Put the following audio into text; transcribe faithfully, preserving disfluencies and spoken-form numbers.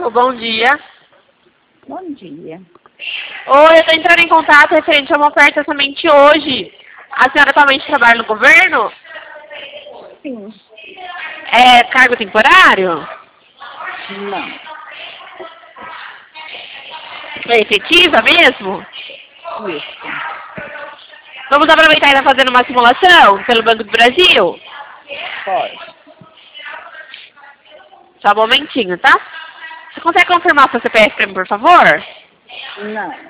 Alô, bom dia. Bom dia. Oi, eu estou entrando em contato referente a uma oferta somente hoje. A senhora atualmente trabalha no governo? Sim. É cargo temporário? Não. É efetiva mesmo? Isso. Vamos aproveitar e estar fazendo uma simulação pelo Banco do Brasil? Pode. Só um momentinho, tá? Você consegue confirmar seu C P F para mim, por favor? Não.